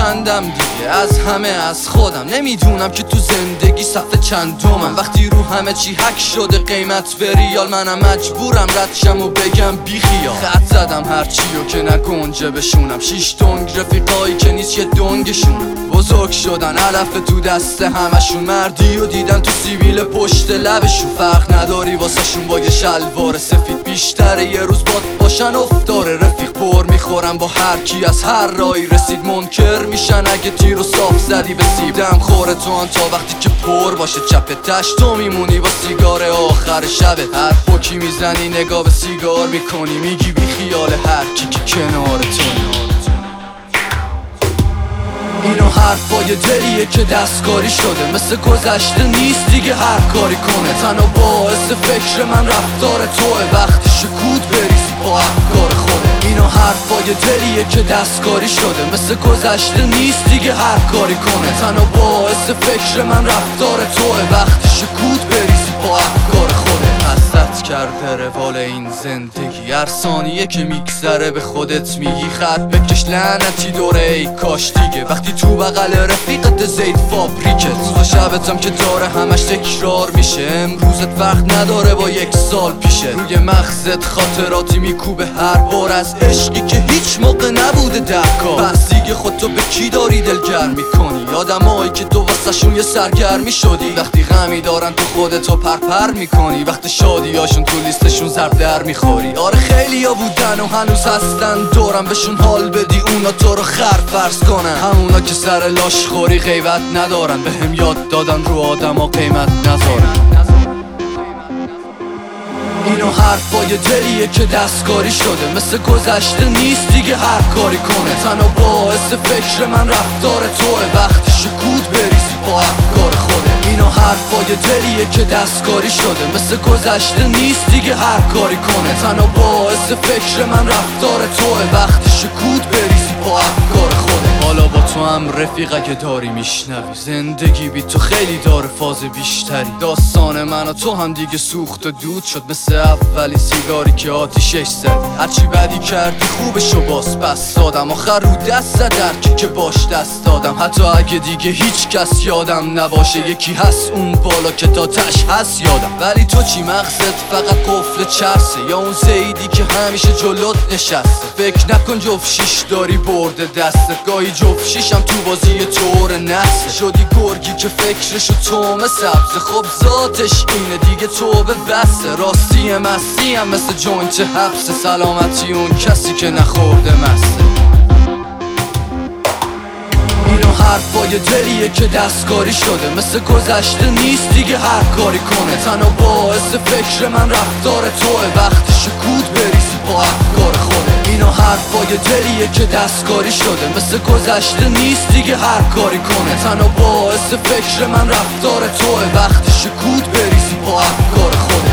چندم دیگه از همه از خودم. نمیدونم که تو زندگی صفحه چندمم. وقتی رو همه چی حک شده قیمت به ریال، منم مجبورم رد شم و بگم بی خیال. خط زدم هرچیو که نگنجه بشونم. 6 دنگ رفیقایی که نیست یه دنگشونم. بزرگ شدن علف تو دست همشون. مردی و دیدن تو سیبیل پشت لبشون. فرق نداری واسه شون با یه شلوار سفید. بیشتره یه روز باد باشن افتاره رفیق. پر میخورم با هر کی از هر رایی رسید. منکر میشن اگه تیر و صاف زدی به سیب. دم خوره تو آن تا وقتی که پر باشه چپه تش. تو میمونی با سیگار آخر شبه. هر پوکی میزنی نگاه به سیگار میکنی. میگی بی خیال هر کی که کنار تو. اینو حرفای دلیه که دستکاری شده. مثل گذشته نیست دیگه هر کاری کنه. تنها باعث فکر من رفتار توه. وقتی شکوت بریزی با افکار خوده. اینو حرفای دلیه که دستکاری شده. مثل گذشته نیست دیگه هر کاری کنه. تنها باعث فکر من رفتار توه. وقتی شکوت بریزی با افکار خوده. حسرت کرده روال این زندگی. هر ثانیه که میگذره به خودت میگی خط بکش لعنتی دوره ای کاش دیگه. وقتی تو بغل رفیقت زید فابریکت. روز و شبتم که داره همش تکرار میشه. امروزت وقت نداره با یک سال پیشه. روی مغزت خاطراتی میکوبه هر بار از عشقی که هیچ موقع نبوده دکار. پس دیگه خودتو به کی داری دلگرم میکنی؟ آدمایی که تو واسه شون یه سرگرمی شدی. وقتی غمی دارن تو خودتو پرپر میکنی. وقتی شادیاشون تو لیستشون ضرب در میخوری. آره خیلیا بودن و هنوز هستن دورم. بهشون حال بدی اونا تو رو خر فرض کنن. همونا که سر لاش خوری غیبت ندارن. بهم یاد دادن رو آدما قیمت نذارن. اینو حرفای دلیه که دستکاری شده. مثل گذشته نیست دیگه هر کاری کنه. تنها باعث فکر من رفتار توه. وقتی شکوت بریزی با افکار خوده. اینو حرفای دلیه که دستکاری شده. مثل گذشته نیست دیگه هر کاری کنه. تنها باعث فکر من رفتار توه. وقتی شکوت بریزی با افکار خوده. حالا با تو هم رفیق اگه داری میشنوی. زندگی بی تو خیلی داره فاز بیشتری. داستان من و تو هم دیگه سوخت و دود شد. مثل اولی سیگاری که آتیشش زدی. هرچی بدی کردی خوبشو پس دادم. آخر رو دست زد درکی که باش دست دادم. حتی اگه دیگه هیچ کس یادم نباشه. یکی هست اون بالا که تا تش هست یادم. ولی تو چی مغزت فقط قفل چرسه؟ یا اون زیدی که همیشه جلوت نشسته؟ فکر نکن جفت شیش داری برده دستت. گاهی جفت شیشم تو بازی طور نسه. شدی گرگی که فکرشو تومه سبزه. خب ذاتش اینه دیگه تو به بسه. راستی مستی هم مثل جوینت حبس. سلامتی اون کسی که نخورده مسته. اینو حرفای دلیه که دستکاری شده. مثل گذشته نیست دیگه هر کاری کنه. تنها باعث فکر من رفتار توه. وقتی شکوت بریزی با افکار خوده. اینو حرفای دلیه که دستکاری شده. مثل گذشته نیست دیگه هر کاری کنه. تنها باعث فکر من رفتار توه. وقتی شکوت بریزی با افکار خوده.